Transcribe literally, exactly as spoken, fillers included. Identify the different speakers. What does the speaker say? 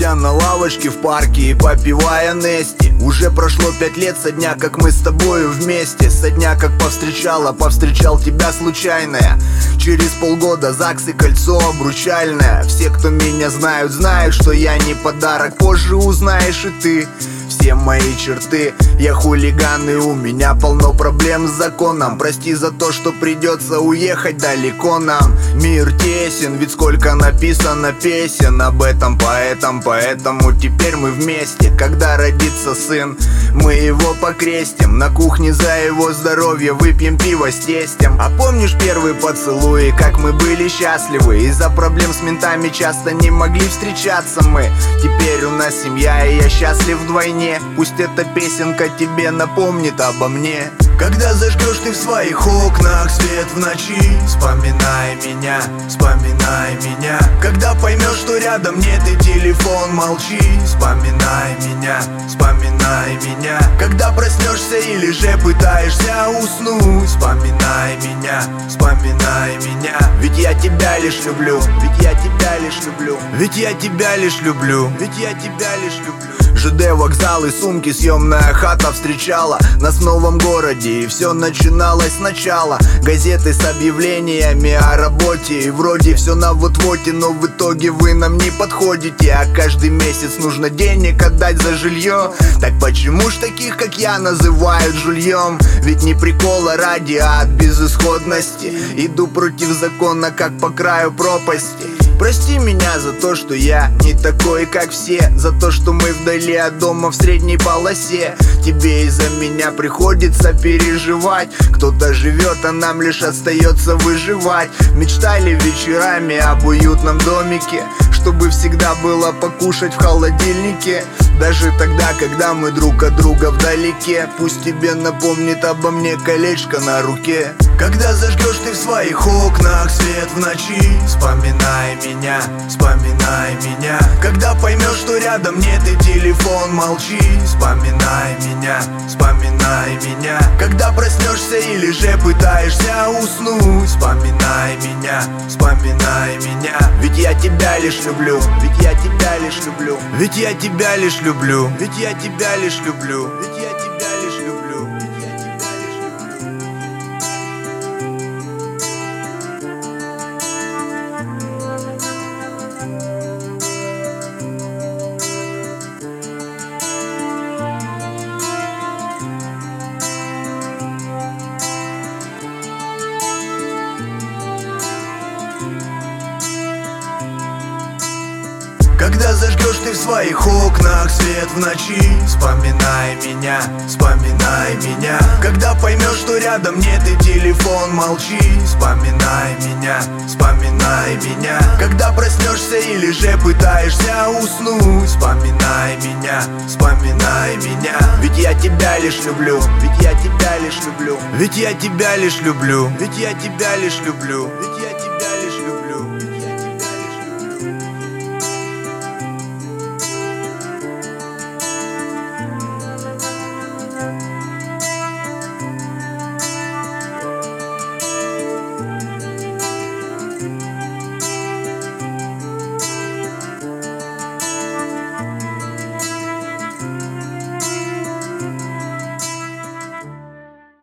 Speaker 1: Сидя на лавочке в парке и попивая Нести. Уже прошло пять лет со дня, как мы с тобою вместе. Со дня, как повстречала, повстречал тебя случайная. Через полгода ЗАГС и кольцо обручальное. Все, кто меня знают, знают, что я не подарок. Позже узнаешь и ты все мои черты. Я хулиган, и у меня полно проблем с законом. Прости за то, что придется уехать далеко нам. Мир тесен, ведь сколько написано песен об этом поэтам. Поэтому теперь мы вместе. Когда родится сын, мы его покрестим. На кухне за его здоровье выпьем пиво с тестем. А помнишь первые поцелуи, как мы были счастливы? Из-за проблем с ментами часто не могли встречаться мы. Теперь у нас семья, и я счастлив вдвойне. Пусть эта песенка тебе напомнит обо мне. Когда зажгешь ты в своих окнах свет в ночи, вспоминай меня, вспоминай меня. Когда поймешь, что рядом нет и телефон, молчи, вспоминай меня, вспоминай меня. Когда проснешься или же пытаешься уснуть, вспоминай меня, вспоминай меня. Ведь я тебя лишь люблю, ведь я тебя лишь люблю, ведь я тебя лишь люблю, ведь я тебя лишь люблю. ЖД, вокзал и сумки, съемная хата встречала нас в новом городе, и все начиналось сначала. Газеты с объявлениями о работе, и вроде все на вот-воте, но в итоге вы нам не подходите. А каждый месяц нужно денег отдать за жилье. Так почему ж таких, как я, называют жульем? Ведь не прикола ради, а от безысходности. Иду против закона, как по краю пропасти. Прости меня за то, что я не такой, как все. За то, что мы вдали от дома в средней полосе. Тебе из-за меня приходится переживать. Кто-то живет, а нам лишь остается выживать. Мечтали вечерами об уютном домике, чтобы всегда было покушать в холодильнике. Даже тогда, когда мы друг от друга вдалеке. Пусть тебе напомнит обо мне колечко на руке. Когда зажгешь ты в своих окнах свет в ночи, вспоминай меня, вспоминай меня. Когда поймешь, что рядом нет и телефон, молчи, вспоминай меня, вспоминай меня. Когда проснешься или же пытаешься уснуть, вспоминай меня, вспоминай меня. Ведь я тебя лишь люблю, ведь я тебя лишь люблю, ведь я тебя лишь люблю, ведь я тебя лишь люблю, ведь я тебя лишь люблю, ведь я тебя лишь люблю. Когда зажгешь ты в своих окнах свет в ночи, вспоминай меня, вспоминай меня. Когда поймешь, что рядом нет и телефон, молчи, вспоминай меня, вспоминай меня. Когда проснешься или же пытаешься уснуть, вспоминай меня, вспоминай меня. Ведь я тебя лишь люблю, ведь я тебя лишь люблю, ведь я тебя лишь люблю, ведь я тебя лишь люблю, ведь я тебя лишь люблю.